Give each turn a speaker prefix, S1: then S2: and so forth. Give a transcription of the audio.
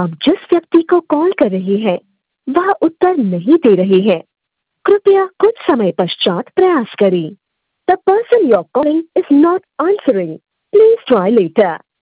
S1: आप जिस व्यक्ति को कॉल कर रहे हैं वह उत्तर नहीं दे रहे हैं। कृपया कुछ समय पश्चात प्रयास करें। The person you are calling is not answering. Please try letter.